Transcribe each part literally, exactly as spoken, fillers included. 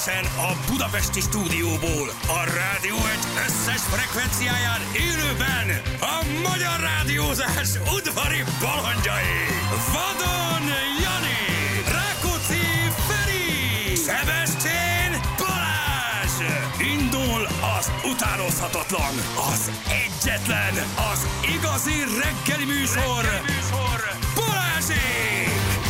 Egyenesen a budapesti stúdióból, a Rádió egy összes frekvenciáján élőben a magyar rádiózás udvari balandjai. Vadon Jani, Rákóczi Feri, Szebestén Balázs. Indul az utánozhatatlan, az egyetlen, az igazi reggeli műsor, reggeli műsor Balázsék!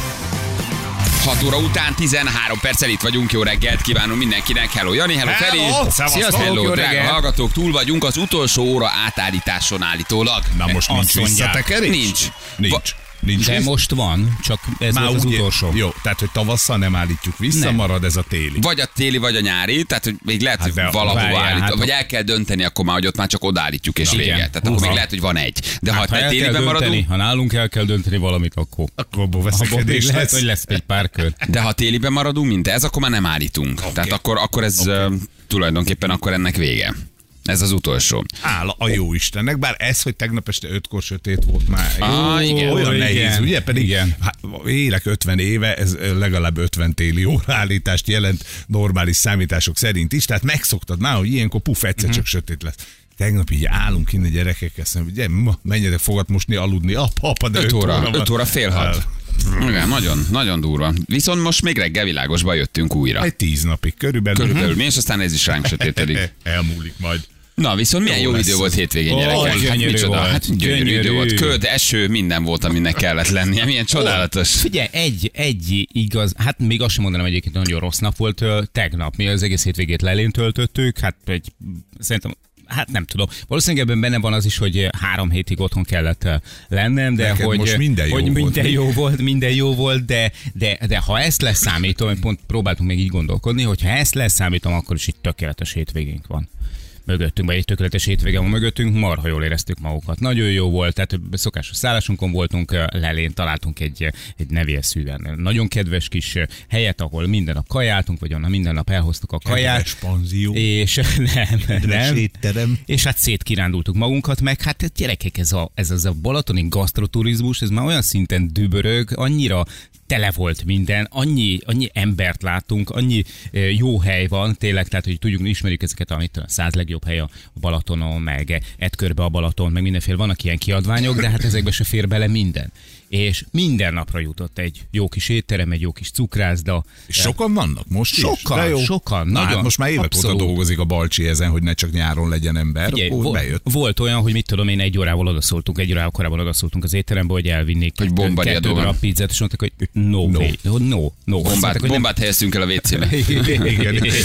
hat óra után tizenhárom perccel itt vagyunk, jó reggelt kívánunk mindenkinek. Hello Jani, hello Feri. Sziasztok, hello, jó drága reggelt. hallgatók, túl vagyunk az utolsó óra átállításon állítólag. Na most nincs visszatekerés? Nincs. Nincs. Va- Nincs De vissza. most van, csak ez Már volt az úgy- utolsó. Jó, tehát hogy tavasszal nem állítjuk vissza, Nem. marad ez a téli. Vagy a téli, vagy a nyári, tehát hogy még lehet, Hát hogy de valahova várjál, állít, hát- vagy el kell dönteni, akkor már, hogy ott már csak odaállítjuk és Na, vége. igen. Tehát akkor Húha. még lehet, hogy van egy. De ha Hát, ha te el kell téliben dönteni, maradunk, ha nálunk el kell dönteni valamit, akkor Akkor abból abból még veszekedés lehet, lesz. hogy lesz egy pár kör. de ha téliben maradunk, mint ez, akkor már nem állítunk. Tehát akkor, akkor ez uh, tulajdonképpen akkor ennek vége. Ez az utolsó. Áll a jó Istennek, bár ez, hogy tegnap este ötkor sötét volt már. Ah, igen. Olyan Igen. nehéz, ugye? Pedig Igen. hát, élek ötven éve, ez legalább ötven téli óraállítást jelent normális számítások szerint is, tehát megszoktad már, hogy ilyenkor puf, egyszer csak sötét lesz. Tegnap így állunk innen gyerekek, azt mondom, ugye, ma, menjetek fogat mosni, aludni, apa, apa, de öt óra, öt óra fél hat. Hát, Igen, nagyon, nagyon durva. Viszont most még reggel világosba jöttünk újra. egy tíz napig körülbelül. Körülbelül mi, és aztán ez is ránk sötétedik. Elmúlik majd. Na, viszont milyen Jó jó, lesz. idő volt hétvégén, Ó, gyerekek. gyönyörű Micsoda, volt. hát gyönyörű, Gyönyörű. idő volt. Köd, eső, minden volt, aminek kellett lennie. Milyen csodálatos. Figyelj, egy, egy igaz, hát még azt sem mondanám egyébként, nagyon rossz nap volt ö, tegnap. Mi az egész hétvégét lelén töltöttük, hát egy, szerintem Hát nem tudom. Valószínűleg ebben benne van az is, hogy három hétig otthon kellett ö, lennem, de Neked hogy, most minden jó hogy volt, minden mi? jó volt, minden jó volt, de, de, de ha ezt leszámítom, pont próbáltunk még így gondolkodni, hogyha ezt leszámítom, akkor is egy tökéletes hétvégénk van mögöttünk, vagy egy tökéletes hétvége van mögöttünk, marha jól éreztük magukat. Nagyon jó volt, tehát szokásos szállásunkon voltunk lelén, találtunk egy, egy nevélyeszűen nagyon kedves kis helyet, ahol minden nap kajáltunk, vagy onnan minden nap elhoztuk a kaját. Kedves panzió. És nem, nem. étterem. És hát szétkirándultuk magunkat, meg hát gyerekek, ez, a, ez az a balatoni gasztroturizmus, ez már olyan szinten dübörög, annyira tele volt minden, annyi, annyi embert láttunk, annyi e, jó hely van, tényleg, tehát hogy tudjuk, ismerjük ezeket a, mit, a száz legjobb hely a Balatonon, meg Edkörbe a Balaton, meg mindenféle, vannak ilyen kiadványok, de hát ezekbe se fér bele minden. És minden napra jutott egy jó kis étterem, egy jó kis cukrászda. És sokan vannak most is? Sokan, De jó. sokan, Na, nagyon, hát most már évek abszolút. óta dolgozik a Balcsi ezen, hogy ne csak nyáron legyen ember. Figyelj, Akkor vo- bejött. volt olyan, hogy mit tudom én, egy órával odaszóltunk, egy órával korábban odaszóltunk az étterembe, hogy elvinnék Hogy bombariadó kettő van. darab pizzát, és mondták, hogy no, no, no, no. no. Azt Bombát, mondták, hogy nem- bombát helyeztünk el a vécébe. Igen. Igen, de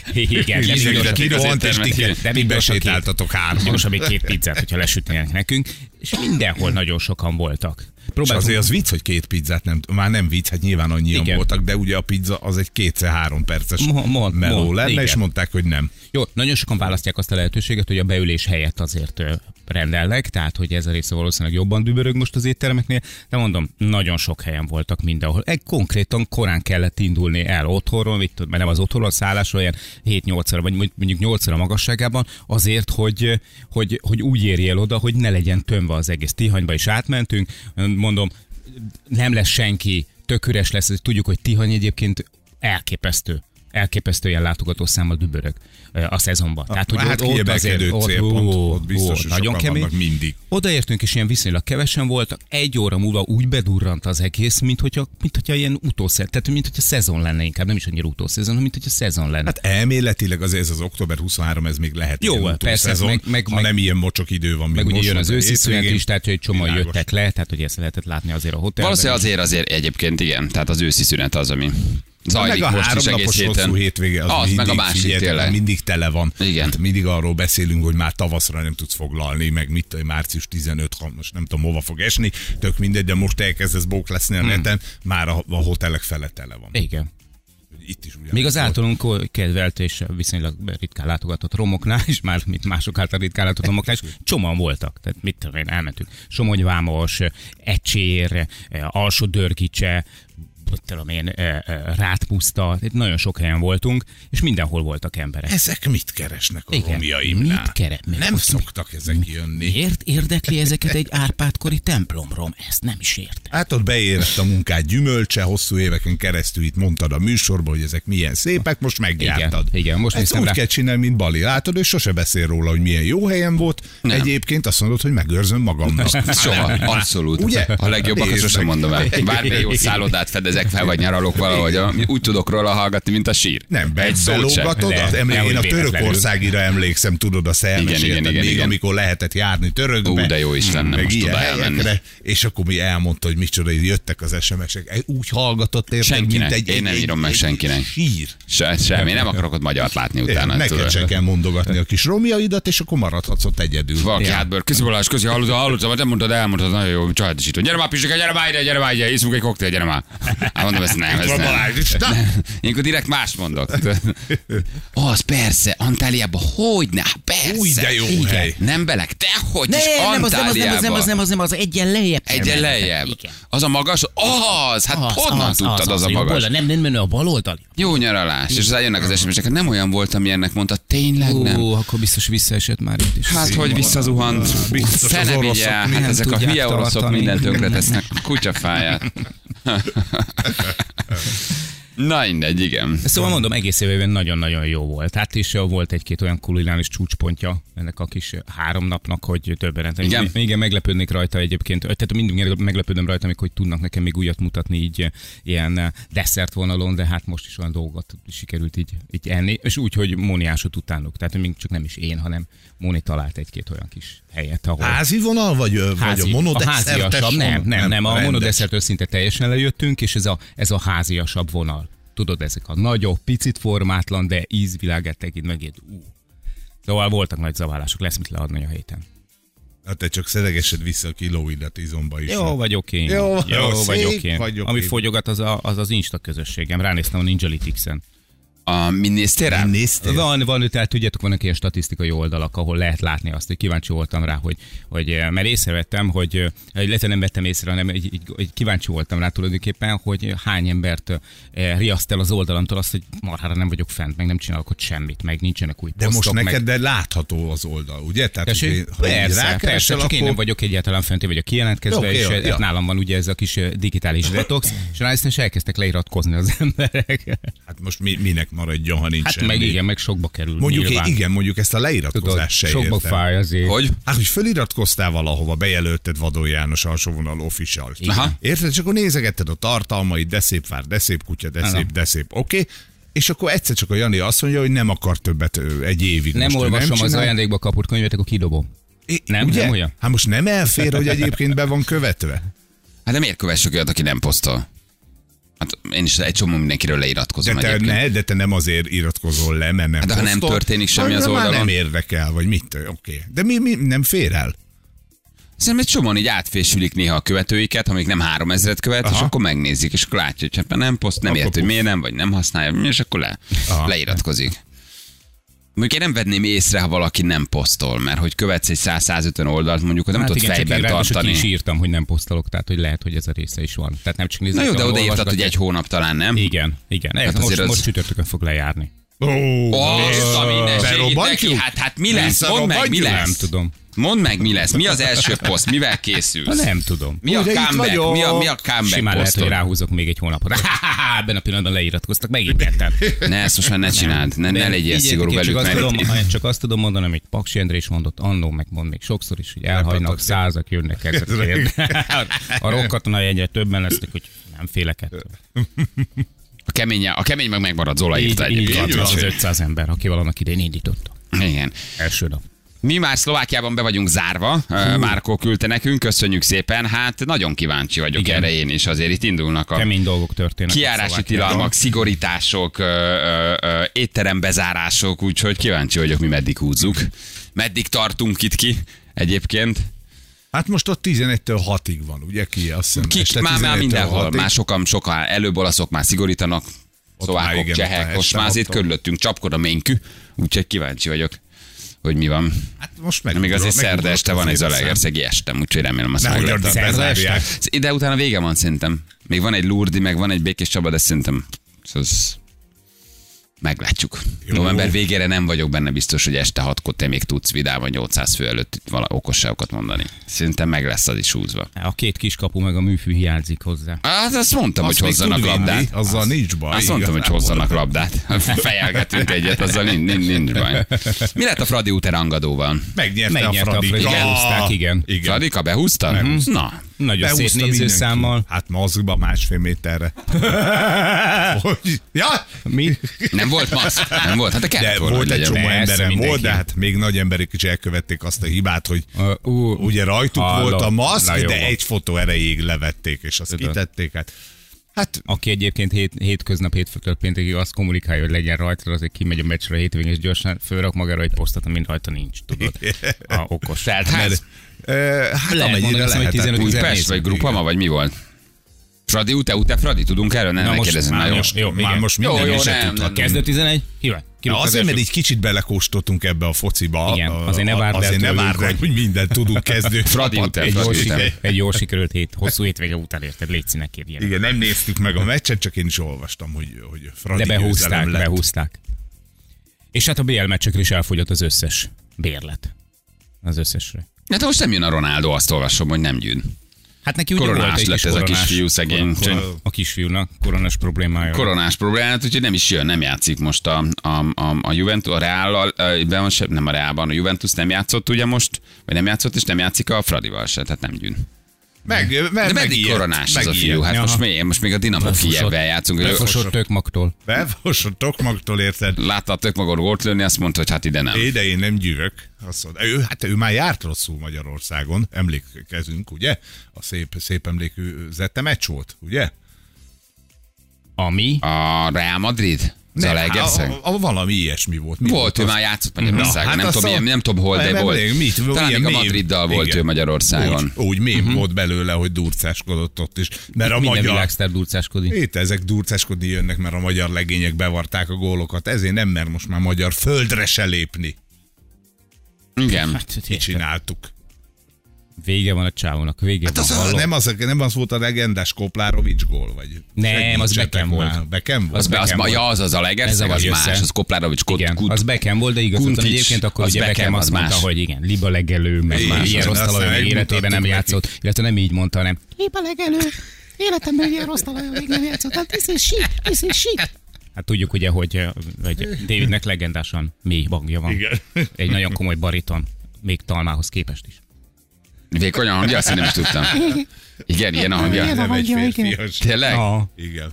Így még gyorsan- Kirohant, és ti de még gyorsan két- besétáltatok hárman. gyorsan még két pizzát, hogyha lesütnének nekünk, és mindenhol nagyon sokan voltak. És Próbáltunk- azért az vicc, hogy két pizzát nem, már nem vicc, hát nyilván annyian Igen. voltak, de ugye a pizza az egy kétszer-három perces Mo- mo- meló mo- lenne, igen. és mondták, hogy nem. Jó, nagyon sokan választják azt a lehetőséget, hogy a beülés helyett azért ö, rendelnek, tehát hogy ez a része valószínűleg jobban dübörög most az étteremeknél, de mondom, nagyon sok helyen voltak mindenhol. Egy konkrétan korán kellett indulni el otthonról, mit tudom, mert nem az otthonról, a szállásról, ilyen hét-nyolc óra, vagy mondjuk nyolc óra magasságában, azért, hogy, hogy, hogy úgy érjél oda, hogy ne legyen tömve az egész. Tihanyba is átmentünk, mondom, nem lesz senki, tök üres lesz, tudjuk, hogy Tihany egyébként elképesztő. Elképesztő ilyen látogatószámmal dübörög a szezonban. Tehát, hogy Hát ott, ott kiemelkedő azért, ott, célpont, ó, ott biztos, ó, hogy nagyon sokan kemény. vannak mindig. Odaértünk, és ilyen viszonylag kevesen voltak. Egy óra múlva úgy bedurrant az egész, mint hogyha, mint hogyha ilyen utószezon, tehát mint hogyha szezon lenne, inkább nem is annyira utószezon, hanem mint hogyha szezon lenne. Hát elméletileg azért ez az október huszonhárom, ez még lehet Jó, ilyen persze, utószezon, meg- meg- ha meg- nem ilyen mocsok idő van, mint meg ugye most jön van, az de őszi szünet hétvégén is, tehát hogy csomóan világos. jöttek le, tehát hogy ezt lehetett látni azért a hotelben. Valószínűleg azért, azért egyébként igen, tehát az őszi szünet az, ami zajlik Meg a most is egész háromnapos hosszú héten. hétvége, az, Az, mindig, meg a másik figyeljetek, tényleg. mindig tele van. Igen. Hát mindig arról beszélünk, hogy már tavaszra nem tudsz foglalni, meg mit tudom, március tizenötödike, most nem tudom, hova fog esni, tök mindegy, de most elkezdesz bók leszni a neten, már a, a hotelek fele tele van. Igen. Itt is ugyan Még az volt. általunk kedvelt és viszonylag ritkán látogatott romoknál is, már mint mások által ritkán látogatott romoknál is, csomóan voltak. Tehát mit tudom én, elmentünk. Somonyvámos, Ecsér, Alsó Dörgicse, tudom én, Rátpuszta, nagyon sok helyen voltunk, és mindenhol voltak emberek. Ezek mit keresnek a Igen. romjaimnál? Mit keresnek? Nem Azt szoktak ezek jönni. Miért érdekli ezeket egy Árpád-kori templomrom? Ezt nem is értem. Hát ott beérett a munkát gyümölcse, hosszú éveken keresztül itt mondtad a műsorban, hogy ezek milyen szépek, most megjártad. Igen, igen, most Ezt néztem úgy rá. kell csinálni, mint Bali. Látod, ő sose beszél róla, hogy milyen jó helyen volt. Nem. Egyébként azt mondod, hogy megőrzöm magamnak. Soha, abszolút. Ugye? A legjobbakat Nézd sosem meg. mondom el. Bármilyen jó szállodát fedezek fel, vagy nyaralok valahogy. ami- Úgy tudok róla hallgatni, mint a sír. Nem, be, Egy szót sem. belógatod, Nem, az emlé- nehogy én a véletlenül. Törökországira emlékszem, tudod, azt Igen, igen, elmesélted igen, még, igen. amikor lehetett járni törökbe. Ú, de jó is lenne meg most ilyen oda elmenni. helyekre, és akkor mi elmondta, hogy micsoda, jöttek az es em es-ek. Úgy hallgatott, érted, Senkinek. mint egy, Én nem egy, írom meg egy senkinek. sír. Se, semmi, nem akarok ott magyart látni utána. Neked tudod. se kell mondogatni a kis romjaidat, és akkor maradhatsz ott egyedül. Valaki hátből, közi Balázs, közi, hallottam, hallottam, nem mondtad, elmondtad, nagyon jó, családosító. Gyere már, Pisika, gyere már ide, gyere már ide, iszunk egy koktél, gyere már. Hát mondom, ezt nem, ez van nem. Balázs is, na? Ilyenkor direkt más mondok. Az, persze, Antáliában, hogyne, persze. Új, de jó Igen. hely. Nem belek, dehogy is, Nem, nem, az nem, az nem, az nem, az Antáliában. nem, az nem, az egyen lejjebb. kell Egyen menni. lejjebb. Igen. Az a magas, az, hát honnan tudtad az a jobb magas? oldal, Nem, nem, nem, a bal oldali. Jó nyaralás, és aztán jönnek az es em es-ek, nem olyan volt, ami ennek mondta, tényleg nem. Ó, akkor biztos visszaesett már itt is. Hát, hogy visszazuhant. Biztos az Fene oroszok vigye, hát nem ezek a tudják hülye oroszok tartani. mindent tönkretesznek. Kutyafáját. Na mindegy, igen. Szóval mondom, egész évben nagyon-nagyon jó volt. Hát is volt egy-két olyan kulináris csúcspontja ennek a kis három napnak, hogy többen. Igen? Igen, meglepődnék rajta egyébként. Tehát mindig meglepődöm rajta, amikor hogy tudnak nekem még újat mutatni így ilyen desszert vonalon, de hát most is olyan dolgot sikerült így, így enni. És úgy, hogy Móni ásott utánuk. Tehát még csak nem is én, hanem Móni talált egy-két olyan kis helyet, ahol... Házi vonal, vagy, vagy Házi, a a monodesszertes háziasabb, nem, vonal? nem, nem, a rendes. monodeszertől szinte teljesen lejöttünk, és ez a, ez a háziasabb vonal. Tudod, ezek a nagyobb, picit formátlan, de ízvilágát tekint megint. Ú. Szóval voltak nagy zaválások, lesz mit leadni a héten. Hát te csak szedegesed vissza a kilóidat izomba is. Jó vagyok én. Jó, jó jó, vagyok szép én. vagyok Ami én. fogyogat, az a, az, az Insta közösségem. Ránéztem a Ninjalytics-en. A, mi néztél rá? Nem néztél? Van, van, tehát tudjátok, vannak ilyen statisztikai oldalak, ahol lehet látni azt, hogy kíváncsi voltam rá, hogy, hogy mert észrevettem, hogy, illetve nem vettem észre, hanem így, így, így kíváncsi voltam rá tulajdonképpen, hogy hány embert eh, riaszt el az oldalamtól azt, hogy marhára nem vagyok fent, meg nem csinálok ott semmit, meg nincsenek új De posztok, most neked meg... de látható az oldal, ugye? Tehát, Tessék? hogy ha így Persze, rákeresel, persze, csak én akkor- nem vagyok egyáltalán fent, én vagyok kijelentkezve, Oké, és jó, eh, ja. nálam van ugye ez a kis eh, digitális detox, és ránéztem, és elkezdtek leiratkozni az emberek. Hát most mi, minek maradjon, ha nincs Hát semmi? meg igen, meg sokba kerül. Mondjuk, nyilván. igen, mondjuk ezt a Tudod, leiratkozást se sokba értem. fáj azért. Hogy? Hát, hogy föliratkoztál valahova, bejelölted Vadon János alsóvonal official. Aha. Érted? És akkor nézegetted a tartalmait, de szép vár, de szép kutya, de Aha. szép, de szép, oké. Okay. És akkor egyszer csak a Jani azt mondja, hogy nem akar többet ö, egy évig. Nem most ő olvasom az csinál. ajándékba kapott könyvet, akkor kidobom. É, Nem? ugye? Nem olyan? Hát most nem elfér, hogy egyébként be van követve. Hát de miért kövessük olyat, aki nem posztol? Hát én is egy csomó mindenkiről De leiratkozom te, egyébként. ne, de te nem azért iratkozol le, mert nem Hát de ha nem posztol, történik semmi hanem az már oldalon. nem érdekel, vagy mit, oké. Okay. De mi, mi nem fér el? Szerintem egy csomóan így átfésülik néha a követőiket, amik nem három ezret követ, Aha. és akkor megnézik, és akkor látja, hogy hát nem poszt, nem Akkor ért, hogy puf. miért nem, vagy nem használja, és akkor le, Aha. leiratkozik. Mondjuk én nem venném észre, ha valaki nem posztol, mert hogy követsz egy száz-százötven oldalt, mondjuk, hogy nem Hát tudod igen, csak fejben én ráadásul ki tartani. is írtam, hogy nem posztolok, tehát hogy lehet, hogy ez a része is van. Tehát nem csak nézek. Na jó, de hanem odaírtad, hogy olvasgatják. egy hónap talán, nem? Igen, igen. Hát Hát most, azért az- most csütörtökön fog lejárni. Ó, Azt a mindenségét neki, berobbantjuk? hát, hát mi lesz? Mondd meg, mi Visszarobbantjuk? lesz? Nem tudom. Mondd meg, mi lesz? Mi az első poszt? Mivel Ha készülsz? nem tudom. Mi a Ugye itt comeback? vagyok. Mi a, mi a comeback Simán lehet, hogy posztod? ráhúzok még egy hónapot. Ebben a pillanatban leiratkoztak, megint ketten. Ne, ezt most már ne csináld, ne, ne legyél szigorú csak velük, azt, mert tudom, csak azt tudom mondani, amit Paksi Endre is mondott annó, meg mond még sokszor is, hogy elhajnak, Repetett. százak jönnek ezekért. A rokkatona egyre többen lesznek, hogy nem félek ettől. a kemény, a kemény meg megmarad, Zola Így, írta így van, egyébként. az az ötszáz ember, aki valamelyik idején indította. Igen. Első nap. Mi már Szlovákiában be vagyunk zárva, Hú. Márkó küldte nekünk, köszönjük szépen, hát nagyon kíváncsi vagyok Igen. erre én is, azért itt indulnak a Kemény dolgok történnek. kijárási Szlovákiában. tilalmak, szigorítások, ö, ö, ö, étterembezárások, úgyhogy kíváncsi vagyok, mi meddig húzzuk. Meddig tartunk itt ki egyébként. Hát most ott tizenegytől hatig van, ugye ki? Azt hiszem, Kik este már, már tizenegytől mindenhol, hatig. már sokan, sokan előbb olaszok már szigorítanak, már szlovákok, igen, ott csehek, már most este már azért hattól. körülöttünk csapkod a ménykü, úgyhogy kíváncsi vagyok, hogy mi van. Hát most meg Még azért megugrott szerda este van egy azért a szám. zalaegerszegi estem, úgyhogy remélem azt Nehogy meg ott lehet. bezárják. De utána vége van szerintem. Még van egy Lurdi, meg van egy Békés Csaba, de szerintem ez meglátjuk. Jó. November végére nem vagyok benne biztos, hogy este hatkor te még tudsz vidáman nyolcszáz fő előtt itt vala okosságokat mondani. Szerintem meg lesz az is húzva. A két kiskapu meg a műfű hiányzik hozzá. Hát azt mondtam, Azt hogy még hozzanak tud vinni, labdát. azzal nincs baj. Azt mondtam, hogy Igazából. hozzanak labdát. Fejelgetünk egyet, azzal nincs, nincs, nincs baj. Mi lett a Fradi út rangadóval? Megnyerte, Megnyerte a a Fradi. Fradi. Behúzták, igen. igen. Fradika behúzta? Na, Nagyon szép Behúzta nézőszámmal. mindenki. Hát maszkba másfél méterre. Hogy? Ja! Mi? nem volt maszk? Nem volt? Hát de kellett De volna, volt hogy egy legyen. csomó Persze, emberem mindenki. volt, de hát még nagy emberek is elkövették azt a hibát, hogy Uh, uh, ugye rajtuk hallom. volt a Na maszk, jó. de egy fotó erejéig levették, és azt Tudod. kitették. Hát, hát Aki egyébként hét, hétköznap, hétfőtől péntekig azt kommunikálja, hogy legyen rajta, azért kimegy a meccsre a hétvégén, és gyorsan fölrak magára egy posztot, amin rajta nincs, tudod. A okos. Tehát hát, e, hát Lehet amennyire mondani, hogy lehet. tizenöt Hát, ezer Újpest néző. vagy Grupama, vagy mi volt? Fradi út, te út, te Fradi, tudunk erről? Nem, Na ne most kérdezzem. már Na jó. most- jó, már igen. most Jó, minden jó, is nem, tudhatunk. Kezdő tizenegy? Híván. Na, azért, mert egy kicsit belekóstoltunk ebbe a fociba. Igen, a- azért ne várd el azért ne tőlünk, várd el, hogy- hogy mindent tudunk kezdő. Fradi csapat. után, egy Fradi jól, után. siker, egy jól sikerült hét, hosszú hétvége után érted, légy színe kérjen. Igen, nem néztük meg a meccset, csak én is olvastam, hogy, hogy Fradi De behúzták, győzelem lett. behúzták. És hát a bé el meccsekre is elfogyott az összes bérlet. Az összesre. Hát most nem jön a Ronaldo, azt olvasom, hogy nem jön. Hát neki ugye Koronás volt egy lett kis ez a koronás, kisfiú szegény. Koron- a kisfiúnak koronás problémája. Koronás problémát, úgyhogy nem is jön, nem játszik most a, a, a, a Juventus, a Real, nem a Realban, a Juventus nem játszott ugye most, vagy nem játszott, és nem játszik a Fradival se, tehát nem gyűn. Meg, meg, De meddig megijedt, koronás ez a megijedt. fiú? Hát Aha. most, még, most még a Dinamo Kijevvel játszunk. Ő- Befosott tökmagtól. Befosott Tokmagtól, érted? Látta a tök magon gólt lőni, azt mondta, hogy hát ide nem. É, de én nem gyűrök. Azt mondta, ő, hát ő már járt rosszul Magyarországon, emlékezünk, ugye? A szép, szép emlékű Zette meccs volt, ugye? Ami? A Real Madrid? Zalaegerszeg? a, a, a, valami ilyesmi volt. Mi Volt, ő az? már játszott Magyarországon. Na, hát nem, azt tudom, a- milyen, nem tudom, hol, de Nem volt. emlékszem, mit? Talán Ilyen még a mém- Madriddal volt igen. ő Magyarországon. Úgy, úgy mém uh-huh. volt belőle, hogy durcáskodott ott is. Mert a Minden magyar... világsztár durcáskodik. Itt ezek durcáskodni jönnek, mert a magyar legények bevarták a gólokat. Ezért nem mer most már magyar földre se lépni. Igen. Hát, Ki csináltuk. Vége van a csávónak, vége Hát van. az, hallod? nem, az, nem az volt a legendás Koplárovics gól? Vagy Nem, az segítsetek Beckham már. volt. Beckham volt? Az, be, az, Beckham ma, ja, volt. az az a Ez Legerszeg, a az vagy más, össze. az Koplárovics Kut, Igen, Kut, az Beckham volt, de igazad van Kuntics, egyébként, akkor az ugye Beckham, Beckham az azt mondta, más. hogy igen, liba legelő, meg Igen, már ilyen aztán rossz talajon megmutattuk életében nem neki. játszott, illetve nem így mondta, hanem liba legelő, életemben ilyen rossz talajon még nem játszott, hát this is shit, this is shit. Hát tudjuk ugye, hogy, hogy Davidnek legendásan mély hangja van. Igen. Egy nagyon komoly bariton, még Talmához képest is. Vékony a hangja, azt én nem is tudtam. Igen, ilyen a hangja. Nem egy férfias. Tényleg? Ah. Igen.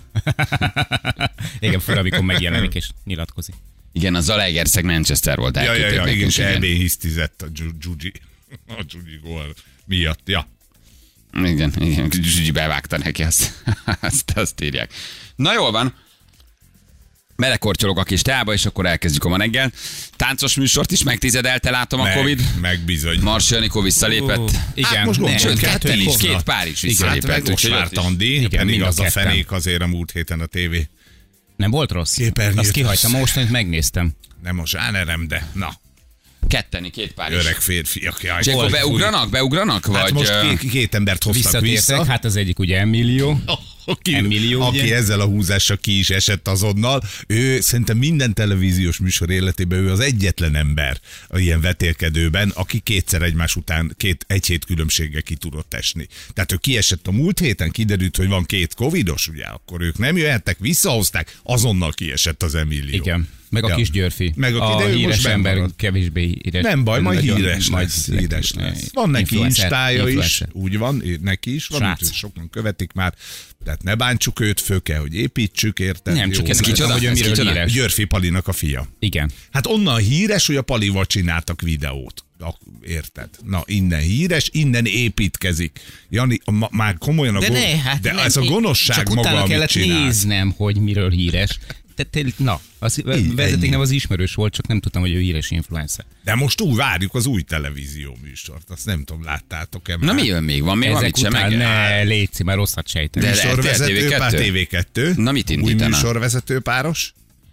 Igen, föl, amikor megjelenik és nyilatkozik. Igen, a Zalaegerszeg Manchester volt. Ja, ja, elküldték ja, igen, nekünk, és E B hisztizett a Giu- Giugi. A Giugi gól miatt, ja. Igen, igen, Zsuzsi bevágta neki, azt, azt, azt írják. Na jól van. Belekortyolok a kis teába, és akkor elkezdjük a ma reggel. Táncos műsort is megtizedelte, látom a Meg, Covid. meg bizony. Mars Janikó visszalépett. Igen, Hát most nem, gondolj, Sőt, ketten ketten is, is. két pár is Hát visszalépett. meg úgyhogy Osvár ott is- Tandi, Igen, pedig mind a az a ketten. fenék azért a múlt héten a tévé. Nem volt rossz? Képernyőt Azt kihagytam, rossz. most, amit megnéztem. Nem a zsánerem, de na, Ketteni, két pár is. öreg férfiak. Jaj, És akkor Fúj. beugranak? Beugranak? Hát Vagy, most ö, két, két embert hoztak Visszatértek, vissza. hát az egyik ugye Emilio. Aki, Emilio, aki ugye? ezzel a húzással ki is esett azonnal. Ő szerintem minden televíziós műsor életében ő az egyetlen ember a ilyen vetélkedőben, aki kétszer egymás után két, egy hét különbséggel ki tudott esni. Tehát ő kiesett a múlt héten, kiderült, hogy van két covidos, ugye, akkor ők nem jöhettek, visszahozták, azonnal kiesett az Emilio. Igen. Meg a Ja. kis Györfi. Meg a- a de ő most híres benn ember maradt. kevésbé híres. Nem baj, majd Nagyon- híres majd lesz, híres neki- lesz. Van neki influencer- instája is, influencer. úgy van, neki is van, Srác. úgyhogy sokan követik már. Tehát ne bántsuk őt, föl kell, hogy építsük, érted? Nem, csak Jó, ez lesz. kicsoda? hogy ő Ez miről kicsoda? híres. Györfi Palinak a fia. Igen. Hát onnan híres, hogy a Palival csináltak videót. Na, érted? Na, innen híres, innen építkezik. Jani, ma, már komolyan a De gon- ne, hát de nem, ez a én- gonoszság csak maga, utána amit kellett csinál. néznem, hogy miről híres. Tehát tényleg, na, az Így, vezeték ennyi. nem az ismerős volt, csak nem tudtam, hogy ő híres influencer. De most úgy várjuk az új televízió műsort. Azt nem tudom, láttátok-e Na már? mi jön még? Van még valamit Ezek sem után meg? ne létszi, már rosszat sejteni. De- Műsorvezető pár, té vé kettő? té vé kettő. Na, mit Új indítana? műsorvezető páros.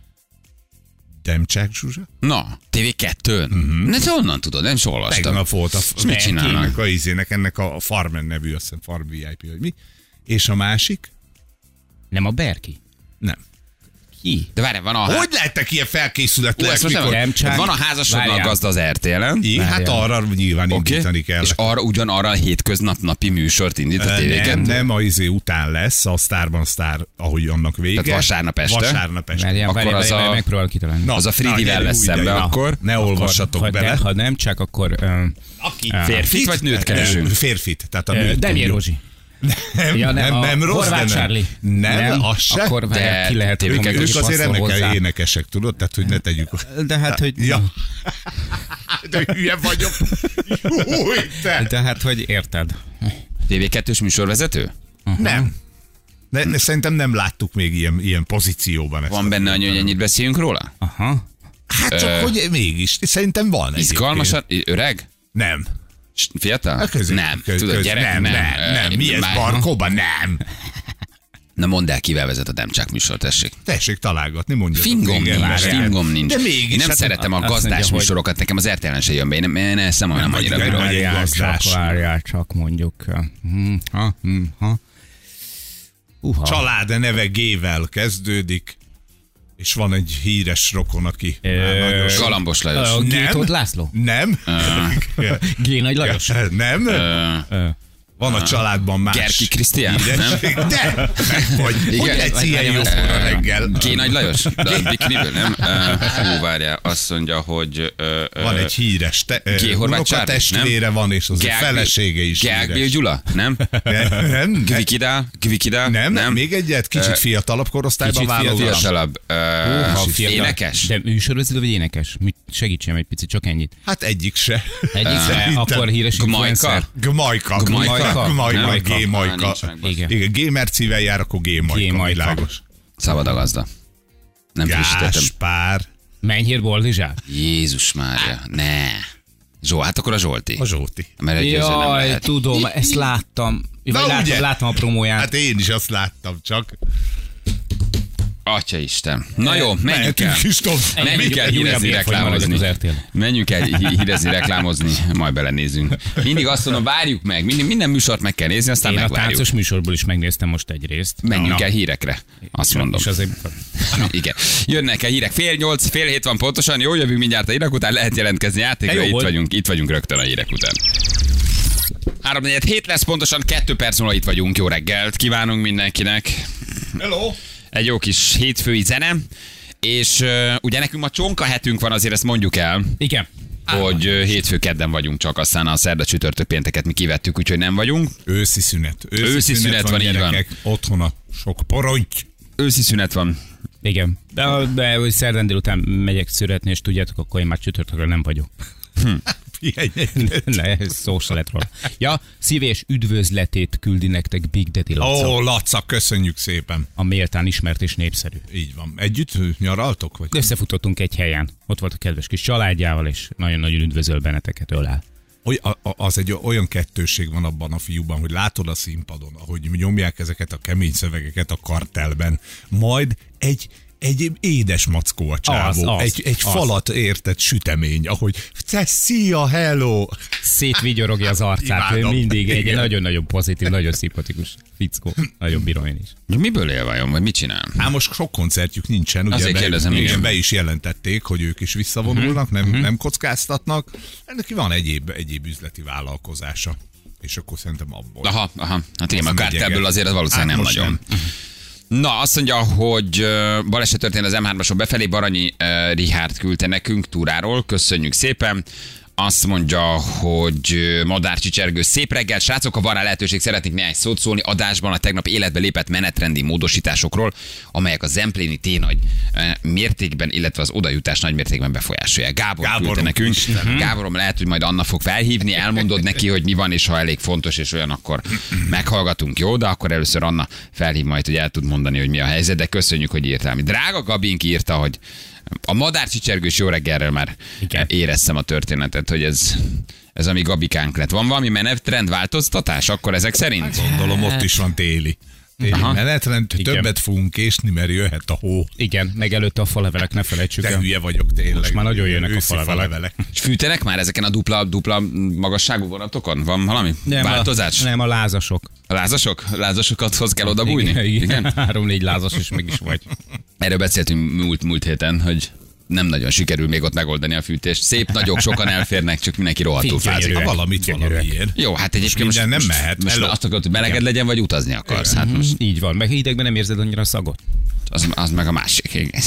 Demcsák Zsuzsa. Na, té vé kettőn? Uh-huh. Ne, te honnan tudod? Nem is olvastam. Tegnap volt a, És mit csinálnak? ennek a izének, ennek a Farmen nevű, azt hiszem Farm vé i pé, vagy mi. És a másik? Nem a Berki? Nem. Ki? De várj, van a... Hogy lehettek ilyen felkészületlenek? Ó, ezt most nem- Nem csak- van a házasodnak Várjál. gazda az er té el-en. I, hát Várjál. arra nyilván Oké, indítani kell. és arra ugyanarra a hétköznap napi műsort indít a nem, tévéken. nem, a izé után lesz, a Sztárban Sztár, ahogy annak vége. Tehát vasárnap este? Vasárnap este. Várjál, Akkor várjál, az várjál, a- megpróbálom kitalálni. Na, Az a Fridivel na, lesz úgy, szembe de jó. akkor. Ne olvassatok ha, bele. De, ha nem, csak akkor... Uh, Aki? uh, Férfit vagy nőt keresünk? Férfit, tehát a uh, nőt Demier tudjuk. Rózsi. Nem, Ja, nem, a nem rossz, de Horváth nem. Charlie. Nem, az se. Akkor várjál, De ki lehet, tévéken hogy Ők Kicsit azért passzol ennek hozzá. énekesek, tudod? Tehát, hogy ne tegyük. De hát, hogy... Ja. De hülye vagyok. Új, te. De hát, hogy érted? té vé kettős műsorvezető? Nem. De, de szerintem nem láttuk még ilyen, ilyen pozícióban. ezt Van a benne annyi, hogy fiatalt. ennyit beszéljünk róla? Aha. Hát csak, hogy mégis. Szerintem van. Izgalmasan? egyébként. Öreg? Nem. S- Fiatal? A közé- nem. köz- Tudod, köz- gyerek, nem, nem, Ö, nem. Mi ez már- Barkóba? Nem. Na mondd el, kivel vezet a Demcsák műsor, tessék. Tessék találgatni, mondjatok. Fingom igen, nincs, várjál. fingom nincs. De mégis. Én nem hát szeretem a azt gazdás mondja, hogy- műsorokat, nekem az er té el-en se jön be. Én nem, én ezt nem, nem vagy annyira igen, bírom. vagy- Várjál gazdás. csak, várjál csak mondjuk. Hm, ha, hm, ha. Uha. Család neve G-vel kezdődik, és van egy híres rokon, aki már Ö, nagyon sok- Galambos Lajos. Ö, G. Nem. Tóth László? Nem? G. Nagy Lajos? Nem? Ö, Ö, Van a családban más. Gerki Krisztián, híresség. De! Meg vagy. Hogy Igen. egy ilyen Várjál, jókora reggel? G. Nagy Lajos? De a Bikiniből, nem? Ö, Hú, várjál, azt mondja, hogy... ö, ö, Van egy híres te, G. Horváth Csárli, testvére van, és az a Geák- felesége is Geák Bill híres. Gyula? Nem? Nem, nem, Gvikida? Gvikida? nem, nem, még egyet, kicsit Ö, fiatalabb korosztályban Kicsit válogatom. fiatalabb. Ö, ha fiatal- Énekes? De műsorvezető vagy énekes? Mit- Segítsen egy picit, csak ennyit. Hát egyik se. Egyik, de Szerintem. akkor híres Gmajka? influencer. Gmajka. Gmajka? Gmajka. Gmajka. Nem? G-Majka. Nincs meg, Igen. Igen, G-mercivel jár, akkor G-Majka. G-Majka. Világos. Szabad a gazda. Nem frissítettem. Gáspár. Mennyire Boldizsár? Jézus Mária, ne. Zsolt, hát akkor a Zsolti. A Zsóti. Mert egy győző nem Jaj, lehet. tudom, ezt láttam. Vagy Na, láttam, ugye? láttam a promóját. Hát én is azt láttam, csak. Atya Isten. Na jó, menjünk Mehetünk el. is tovább. Menjünk el Egy újabb hírezni, évfolyam maradjak reklámozni. az er té el. Menjünk el hí- hírezni, reklámozni, majd belenézünk. Mindig azt mondom, várjuk meg, minden, minden műsort meg kell nézni, aztán Én a megvárjuk. táncos műsorból is megnéztem most egy részt. Menjünk Na. el hírekre, azt mondom. És azért... Igen. Jönnek el hírek, fél nyolc, fél hét van pontosan, jó, jövünk mindjárt a hírek után, lehet jelentkezni játékra, De jó itt volt. vagyunk, itt vagyunk rögtön a hírek után. három negyed hét lesz pontosan, kettő perc múlva itt vagyunk, jó reggelt kívánunk mindenkinek. Hello. Egy jó kis hétfői zene, és uh, ugye nekünk ma csonka hetünk van, azért ezt mondjuk el, Igen. hogy uh, hétfő kedden vagyunk csak, aztán a szerda csütörtök pénteket mi kivettük, úgyhogy nem vagyunk. Őszi szünet. Őszi, Őszi szünet van, így van. gyerekek. Otthon a sok poronty. Őszi szünet van. Igen. De, de hogy szerdán délután megyek születni, és tudjátok, akkor én már csütörtökön nem vagyok. Ne, ez szó se lett róla. Ja, szívés üdvözletét küldi nektek Big Daddy Laca. Ó, Laca, köszönjük szépen. A méltán ismert és népszerű. Így van. Együtt nyaraltok? Vagy? Összefutottunk egy helyen. Ott volt a kedves kis családjával, és nagyon-nagyon üdvözöl benneteket, ölel. Oly, a- a- az egy olyan kettőség van abban a fiúban, hogy látod a színpadon, ahogy nyomják ezeket a kemény szövegeket a kartelben, majd egy egy édes mackó a csávó, Az, az, egy, egy az. falat értett sütemény, ahogy te szia, hello! Szétvigyorogja az arcát, ő Imádom. mindig egy Igen. nagyon-nagyon pozitív, nagyon szimpatikus fickó. Nagyon bírom én is. Miből él vajon, vagy mit csinál? Ám most sok koncertjük nincsen, ugye Azért be, kérdezem, igen, igen. be is jelentették, hogy ők is visszavonulnak, nem, Mhm. nem kockáztatnak. Neki van egyéb, egyéb üzleti vállalkozása. És akkor szerintem abból. Aha, aha. Hát igen, Azt a megyeget. kártelből azért az valószínűleg Hát nem most nagyon. Na, azt mondja, hogy ö, baleset történt az em hármason befelé, Baranyi uh, Richárd küldte nekünk túráról, köszönjük szépen. Azt mondja, hogy ö, madárcsicsergő, szép reggel, srácok, ha van rá lehetőség, szeretnék néhány szót szólni adásban a tegnap életbe lépett menetrendi módosításokról, amelyek a zempléni ténagy ö, mértékben, illetve az odajutás nagy mértékben befolyásolják. Gábor Gáborom, küldte nekünk. Istenem. Gáborom, lehet, hogy majd Anna fog felhívni, elmondod neki, hogy mi van, és ha elég fontos és olyan, akkor meghallgatunk, jó? De akkor először Anna felhív majd, hogy el tud mondani, hogy mi a helyzet, de köszönjük, hogy írtál. Drága Gabink írta, hogy a madárcsicsergős jó reggelről már Igen. éreztem a történetet, hogy ez, ez ami Gabikánk lett. Van valami menetrend változtatás akkor ezek szerint? Gondolom, ott is van téli. Téli Aha. menetrend, Igen. többet fogunk késni, mert jöhet a hó. Igen, meg előtte a falevelek, ne felejtsük De el. hülye vagyok tényleg. Most már nagyon jönnek a Őszi falevelek. És fűtenek már ezeken a dupla, dupla magasságú vonatokon? Van valami Nem változás? A, nem, a lázasok. A lázasok? Lázasokathoz kell oda bújni? Igen, igen. Három-négy lázas, és meg is vagy. Erről beszéltünk múlt, múlt héten, hogy nem nagyon sikerül még ott megoldani a fűtést. Szép nagyok, sokan elférnek, csak mindenki rohadtul fázik. Ha valamit valamiért. Jó, hát egyébként most, minden most, nem mehet. most azt akarod, hogy meleged Igen. legyen, vagy utazni akarsz. Hát most Így van, meg hidegben nem érzed annyira a szagot. az, az meg a másik. Igen.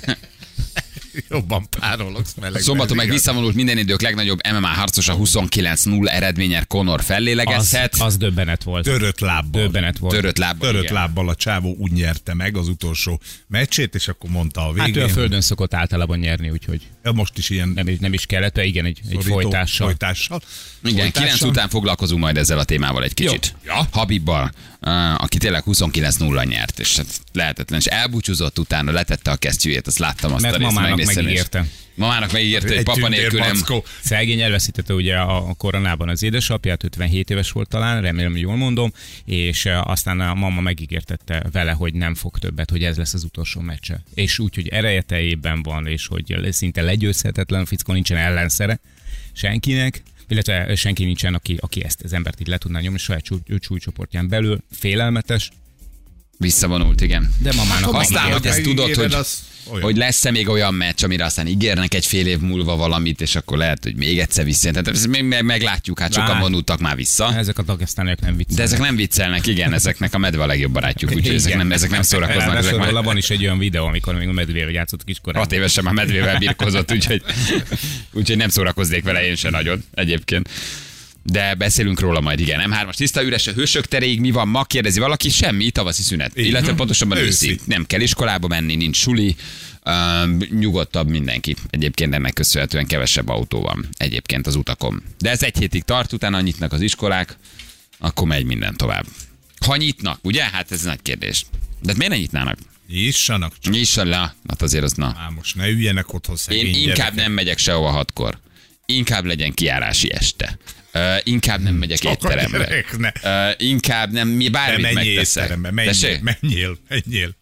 Jobban párologsz melegben. Szombaton meg igaz? visszavonult minden idők legnagyobb em em á harcosa huszonkilenc null eredményer Conor Az, fellélegezhet. az döbbenet volt. Törött lábbal. Döbbenet volt. Törött lábbal. Törött igen. lábbal a csávó úgy nyerte meg az utolsó meccsét, és akkor mondta a végén. Hát ő a földön szokott általában nyerni, úgyhogy Ja, most is ilyen nem, is- nem is kellett, de igen, egy, egy szorító folytással. folytással. Igen, Folytással. kilenc után foglalkozunk majd ezzel a témával egy kicsit. Jó. Ja. Habibbal, uh, aki tényleg huszonkilenc nulla nyert, és hát lehetetlen, és elbúcsúzott utána, letette a kesztyűjét, azt láttam azt Mert a részt, mamának megnéztem, és- megígérte. Mamának megígérte, hogy Egy papa nélkül nem... tündérmackó. Szegény elveszítette ugye a koronában az édesapját, ötvenhét éves volt talán, remélem, hogy jól mondom, és eh, aztán a mama megígértette vele, hogy nem fog többet, hogy ez lesz az utolsó meccse. És úgy, hogy ereje teljében van, és hogy szinte legyőzhetetlen, fickó nincsen ellenszere senkinek, illetve senki nincsen, aki, aki ezt az embert így le tudná nyomni saját csúly, csúlycsoportján belül. Félelmetes, Visszavonult, igen. de mamának Aztán, hogy ezt tudod, megígéred, hogy, az olyan. hogy lesz-e még olyan meccs, amire aztán ígérnek egy fél év múlva valamit, és akkor lehet, hogy még egyszer vissza. Tehát ezt még meg- meglátjuk, hát sokan Lát. vonultak már vissza. ezek a dagesztániak nem viccelnek. De ezek nem viccelnek, igen, ezeknek a medve a legjobb barátjuk, úgyhogy ezek Igen. nem, ezek nem szórakoznak. Ezek Ráadásul róla már van is egy olyan videó, amikor még a medvével játszottuk iskolában. hat évesen már medvével birkózott, úgyhogy, úgyhogy nem szórakoznék vele én se nagyon egyébként. De beszélünk róla majd, igen. em hármas tiszta, üres a hősök teréig, mi van ma? Kérdezi valaki, semmi, tavaszi szünet. Így Illetve van. pontosabban Őszi. őszi. Nem kell iskolába menni, nincs suli, uh, nyugodtabb mindenki. Egyébként ennek köszönhetően kevesebb autó van egyébként az utakon. De ez egy hétig tart, utána nyitnak az iskolák, akkor megy minden tovább. Ha nyitnak, ugye? Hát ez nagy kérdés. De miért ne nyitnának? Nyissanak csak. Nyissa le, hát azért az na. Már most ne üljenek otthon szegény Én inkább gyerekek. nem megyek sehova hatkor. Inkább legyen kijárási este. Uh, inkább nem megyek Csak a étterembe. gyerek ne. Uh, inkább nem, mi De bármit menjél megteszek. étterembe, menjél, Tessék? menjél, menjél.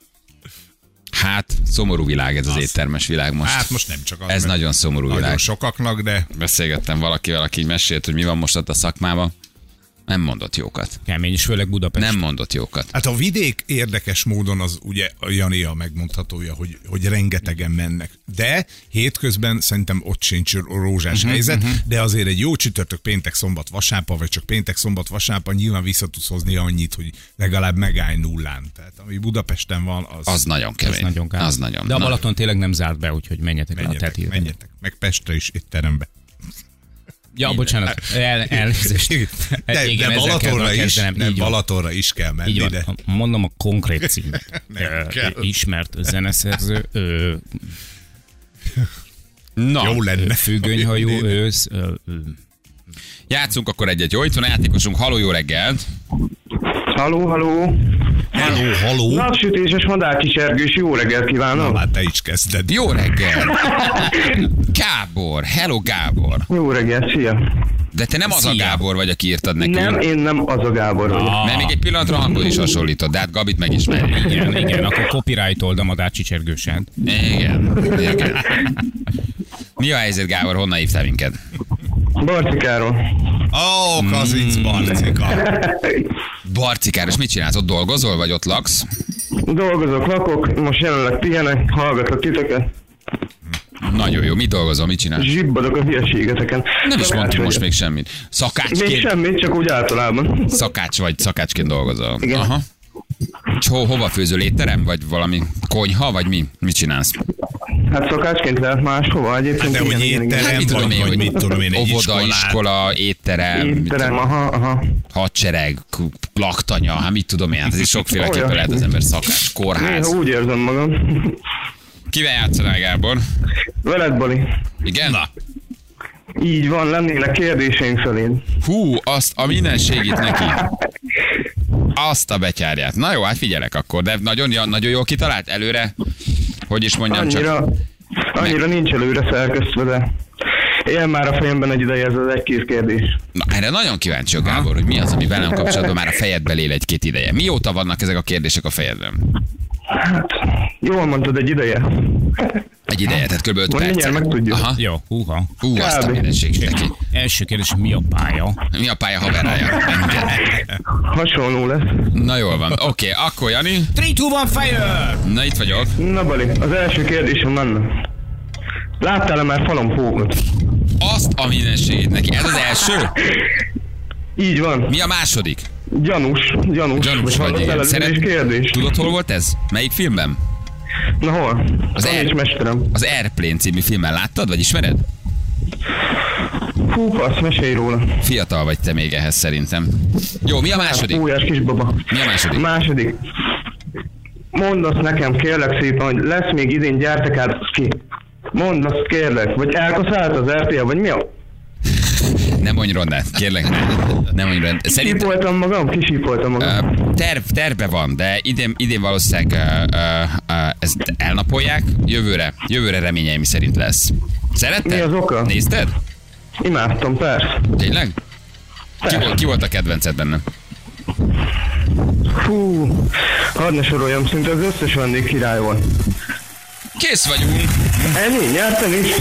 Hát, szomorú világ ez az, Az. éttermes világ most. Hát most nem csak az. Ez mert nagyon szomorú Nagyon világ. sokaknak, de Beszélgettem valakivel, aki így mesélt, hogy mi van most ott a szakmában. Nem mondott jókat. Kemény, és főleg Budapest. Nem mondott jókat. hát a vidék érdekes módon az ugye a Jani a megmondhatója, hogy, hogy rengetegen mennek. De hétközben szerintem ott sincs rózsás uh-huh, helyzet, uh-huh. de azért egy jó csütörtök, péntek, szombat, vasárnap, vagy csak péntek, szombat, vasárnap nyilván vissza tudsz hozni annyit, hogy legalább megállj nullán. Tehát ami Budapesten van, az, Az nagyon kemény. Ez nagyon gáz. Az nagyon. De a na- Balaton tényleg nem zárt be, úgyhogy menjetek le a menjetek, tetére. menjetek. Meg Pestre is étterembe. Ja, bocsánat, el, elnézést. De, Igen, de ezzel Balatonra kellene is, kezdenem. nem, Így van. Balatonra is kell menni, Így van. de Mondom a konkrét címet. Nem Ö, kell. Ismert zeneszerző, ö, Na, jó lenne. függönyhajú, ősz. ö, ö. játszunk akkor egyet. Jó, itt van a játékosunk. Haló, jó reggelt. Halló, halló! Halló, halló. Napsütéses madárkicsergős, jó reggelt Na, kívánok! már te is kezdted. Jó reggel. Gábor. Hello, Gábor. Jó reggelt, szia! De te nem az a Szia. Gábor vagy, aki írtad nekünk. Nem, én nem az a Gábor vagyok. Mert még egy pillanatra hangon is hasonlítod, de hát Gabit megismeri. Igen, igen, akkor copyright-old a madár csicsergősen. Igen, igen. Mi a helyzet, Gábor? Honnan hívtál minket? Barcikáról. Ó, oh, Kazinc Barcika. Barcikáros, mit csinálsz? Ott dolgozol, vagy ott laksz? Dolgozok, lakok, most jelenleg pihenek, hallgatok titeket, Nagyon jó. Mit dolgozol? Mit csinálsz? zsibbadok a hülyeségeteken. Nem is Szakács mondtuk most vagyok. még semmit. Még Szakácsként, semmit, csak úgy általában. szakács vagy, szakácsként dolgozol. Igen. Aha. És ho, hova főzöl, étterem? Vagy valami konyha? Vagy mi? Mit csinálsz? Hát szakácsként lehet máshova egyébként. De hogy igen, igen, igen. étterem, mit tudom vagy, én, vagy hogy mit tudom én, egy óvoda, iskolát. iskola, étterem, mit Étterem, tudom, aha, aha. hadsereg, k- laktanya, hát mit tudom én, hát ez is sokféleképpen Olyasmi. lehet az ember szakács, kórház. Néha úgy érzem magam. Kivel játszanál, Gábor? Veled, Bali. Igen? Na. Így van, lennének kérdéseim feléd. Hú, azt a minden segít neki. Azt a betyárját. Na jó, hát figyelek akkor, de nagyon, nagyon jól kitalált előre, hogy is mondjam csak. Annyira, annyira nincs előre szerkesztve, de él már a fejemben egy ideje ez az egy-két kérdés. Na, erre nagyon kíváncsi a Gábor, hogy mi az, ami velem kapcsolatban már a fejedben él egy-két ideje. Mióta vannak ezek a kérdések a fejedben? Hát, jól mondtad, egy ideje. Egy ideje, tehát kb. öt Majd mindjárt perc. megtudjuk. Aha. Jó, húha. Hú, azt a Kb. minden segít neki. Első kérdés, mi a pálya? Mi a pálya haverája? Hasonló lesz. Na jól van. Oké, okay, akkor Jani. három, kettő, egy, fire! Na itt vagyok. Na Bali, az első kérdésem lenne. Láttál-e már falon pókot? Azt a mindenségét neki. Ez az első? Így van. Mi a második? Gyanús, gyanús. Gyanús vagy, igen. Szeret... Szeret... kérdés. Tudod, hol volt ez? Melyik filmben? Na hol? Az, Air... mesterem. az Airplane című filmen láttad, vagy ismered? Hú, passz, mesélj róla. Fiatal vagy te még ehhez szerintem. Jó, mi a második? Újás kisbaba. Mi a második? Második. Mondd azt nekem, kérlek szépen, hogy lesz még idén gyertek át ki. Mondd azt, kérlek. Vagy elkaszált az er té el, vagy mi a... Nem mondj rondát, kérlek. Nem mondj rondát. Kisípoltam magam, kisípoltam magam. Uh, terv, terve van, de idén, idén valószínűleg uh, uh, uh, ezt elnapolják. Jövőre, jövőre reményeim szerint lesz. Szeretted? Mi az oka? Nézted? Imádtam, persze. Tényleg? Ki, Persze. volt, ki volt a kedvenced benne? Hú, hadd ne soroljam, szinte az összes vendég király volt. Kész vagyunk. Ennyi, nyertem is.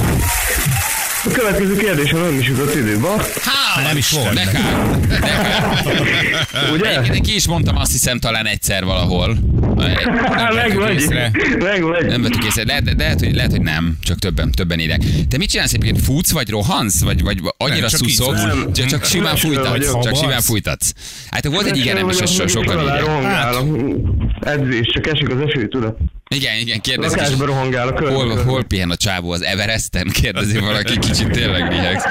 A következő kérdésem nem is jutott időbe. Há, nem is volt. De kár. De kár. Ugye? Én ki is mondtam, azt hiszem talán egyszer valahol. Hát meg vagy, észre. meg vagy. Nem vettük észre, lehet, de lehet, hogy, lehet, hogy nem, csak többen, többen írják. Te mit csinálsz egyébként? Futsz, vagy rohansz, vagy, vagy annyira Nem, csak szuszogsz? iszol. Csak, csak simán Mesélő fújtatsz, vagyok. csak simán Habarsz. fújtatsz. Hát volt egy igen Mesélő emes, vagyok, sokan alá írják. rohangálok. Edzés, csak esik az eső, tudod? Igen, igen, kérdezik. Lakásba rohangál a körbe. Hol, hol pihen a csávó, az Everesten? Kérdezi valaki, kicsit tényleg lihegsz.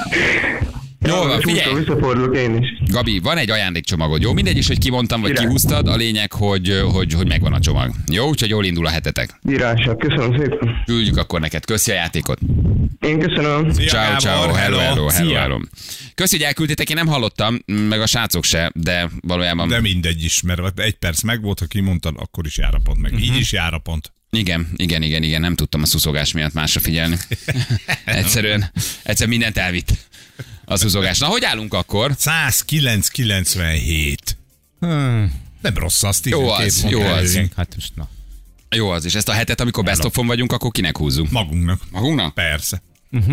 Jól van, figyelj! Visszafordulok én is. Gabi, van egy ajándékcsomagod, jó? Mindegy is, hogy kimondtam, vagy Király. kihúztad, a lényeg, hogy, hogy, hogy megvan a csomag. Jó, úgyhogy jól indul a hetetek. Írások, köszönöm szépen. Küldjük akkor neked. Köszi a játékot. Én köszönöm. Szia, Ciao, Gábor, ciao, hello, hello, hello, Szia. hello. Köszi, hogy elküldtétek, én nem hallottam, meg a srácok se, de valójában... De mindegy is, mert egy perc meg volt, ha kimondtad, akkor is jár a pont meg. Így is jár a pont. Igen, igen, igen, igen, nem tudtam a szuszogás miatt másra figyelni. Egyszerűen, egyszerűen mindent elvitt a szuszogás. Na, hogy állunk akkor? száz kilenc kilencvenhét. Hmm. Nem rossz az, Jó tizenkét az, pont jó előny. az. Hát most na. Jó az, és ezt a hetet, amikor best of-on vagyunk, akkor kinek húzzunk? Magunknak. Magunknak? Persze.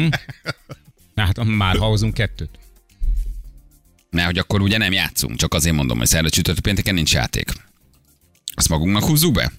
Na, hát már ha hozunk kettőt. Ne, hogy akkor ugye nem játszunk, csak azért mondom, hogy szerda csütörtök pénteken nincs játék. Azt magunknak húzzuk be?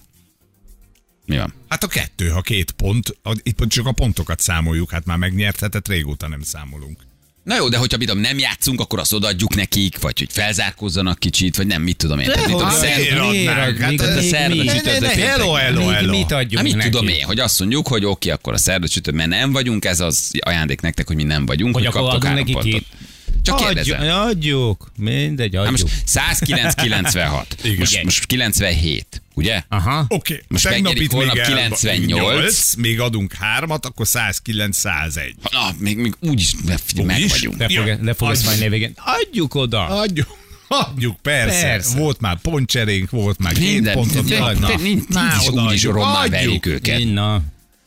Mi van? Hát a kettő, ha két pont, a- itt csak a pontokat számoljuk, hát már megnyerthetet, régóta nem számolunk. Na jó, de hogyha mit tudom, nem játszunk, akkor azt odaadjuk nekik, vagy hogy felzárkózzanak kicsit, vagy nem, mit tudom én. Tehát, mit tudom, hát szerda- miért adnánk? Hát Tudod, a még- szerda még- csütörtök ne, ne, péntek. hello, hello, Még hello. mit adjunk Hát mit neki? tudom én, hogy azt mondjuk, hogy oké, akkor a szerda csütörtök, mert nem vagyunk, ez az ajándék nektek, hogy mi nem vagyunk, Hogy hogy akkor kaptok adunk három neki pontot. két. Csak Adjuk, kérdezem. adjuk. Mindegy, Hát adjuk. most száz kilenc kilencvenhat. Igen. Most, most kilencvenhét, ugye? Aha. Oké, okay. Most tegnap megnyerik itt még holnap el- kilencvennyolc. nyolc, még adunk hármat, akkor száz kilenc száz egy. Na, még, még úgyis meg Úgyis? vagyunk. De fog, Jó, de fog ezt adjuk. majd nevegen. Adjuk oda. Adjuk. Adjuk, persze. Persze. Volt már pontcserénk, volt már két Minden, pontot. de- adna. de- nincs- Na, nincs is odaadjuk. úgyis rommá Adjuk. verjük őket. Na.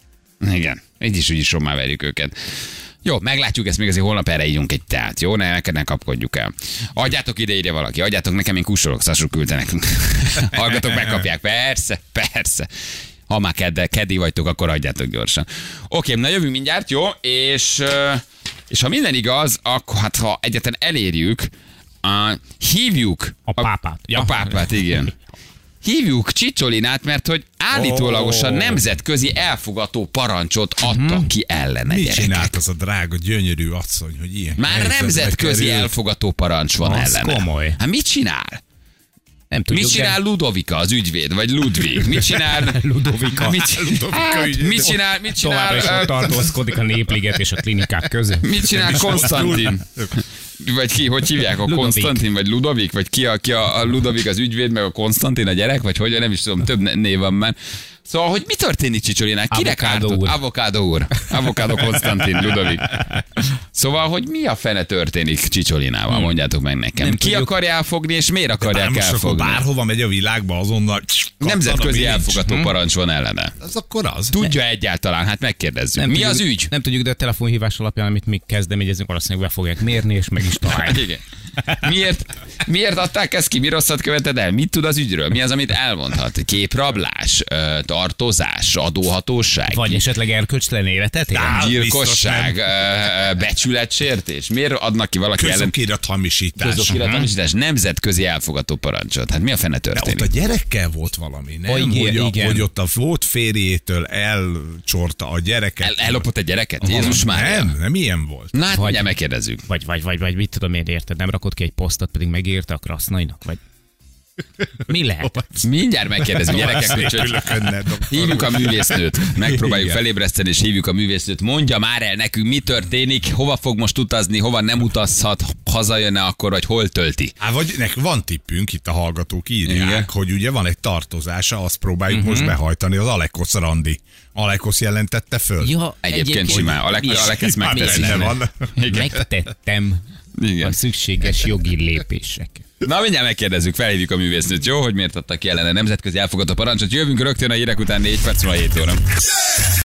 Igen, így is úgyis rommá verjük őket. Jó, meglátjuk ezt, még azért holnap erre ígyunk egy teát, jó? Ne, neked ne kapkodjuk el. Adjátok ide, ide valaki, adjátok nekem, én kussolok, Szásuk küldte nekünk. Hallgatok, megkapják. Persze, persze. Ha már kedde, keddi vagytok, akkor adjátok gyorsan. Oké, na jövünk mindjárt, jó? És, ö, és ha minden igaz, akkor hát ha egyetlen elérjük, uh, hívjuk A pápát. Ja. A pápát, igen. Hívjuk Csicsolinát, mert hogy állítólagosan Ó. nemzetközi elfogató parancsot adtak ki ellene, Mit gyerekek. csinált az a drága, gyönyörű asszony, hogy ilyen Már helyzetbe nemzetközi került? elfogató parancs van Az ellene. komoly. Hát mit csinál? Nem tudjuk, Mit csinál de... Ludovika, az ügyvéd, vagy Ludwig? Mit csinál? Ludovika. Mit, Ludovika hát, ügyvéd. mit csinál? Mit Továbbra is csinál? ott ö, tartózkodik a Népliget és a klinikák között. Mit csinál Konstantin? Vagy ki, hogy hívják? A Ludovik. Konstantin, vagy Ludovik? Vagy ki a, ki a, a Ludovik az ügyvéd, meg a Konstantin a gyerek? Vagy hogy, nem is tudom, több ne- név van már. Szóval, hogy mi történik Csicsolinál? Kinek Avokádó ártott? úr. Avokádó úr. Avokádó Konstantin, Ludovik. Szóval, hogy mi a fene történik Csicsolinával? Mondjátok meg nekem. Nem Ki tudjuk. akarja elfogni, és miért Bár akarják most akkor elfogni? bárhova megy a világba, azonnal kattan, Nemzetközi ami nincs. elfogató parancs van ellene. Az akkor az. Tudja egyáltalán? Hát megkérdezzük. Mi tudjuk, az ügy? Nem tudjuk, de a telefonhívás alapján, amit mi kezdeményezünk, valószínűleg be fogják mérni, és meg is találni. Igen. Miért, miért adták ezt ki? Mi rosszat követed el? Mit tud az ügyről? Mi az, amit elmondhat? Képrablás, ö, tartozás, adóhatóság, Vagy esetleg erkölcstelen életet él? Á, gyilkosság, biztos ö, becsületsértés? Miért adnak ki valaki ellen Közokirat hamisítás. közokirat, nemzetközi elfogató parancsot? Hát mi a fene De ott történik? a gyerekkel volt valami, nem? Oh, igen, hogy, igen. hogy ott a volt férjétől elcsorta a gyereket. El, ellopott egy gyereket? Jézus már. Nem, nem ilyen volt. Na hát Vagy- mindjárt megkérdezzük. Vagy, vagy, vagy, vagy mit tudom én, érted? Nem rakott ki egy posztot, pedig megírta a krasznainak? Vagy mi lehet? Mindjárt megkérdezünk, gyerekek, úgyhogy hívjuk a művésznőt. Megpróbáljuk Igen. felébreszteni, és hívjuk a művésznőt. Mondja már el nekünk, mi történik, hova fog most utazni, hova nem utazhat, hazajönne akkor, vagy hol tölti. Á, vagy nek van tippünk, itt a hallgatók írják, Igen. hogy ugye van egy tartozása, azt próbáljuk uh-huh. most behajtani, az Alekosz Randi. Alekosz jelentette föl. Ja, Egyébként simán. Alek, Alek ezt Már megteszi. benne van. megtettem Igen. a szükséges jogi lépéseket. Na mindjárt megkérdezzük, felhívjuk a művésznőt, jó, hogy miért adtak ki ellene nemzetközi elfogadó parancsot. Jövünk rögtön a hírek után négy perc, van hét óra.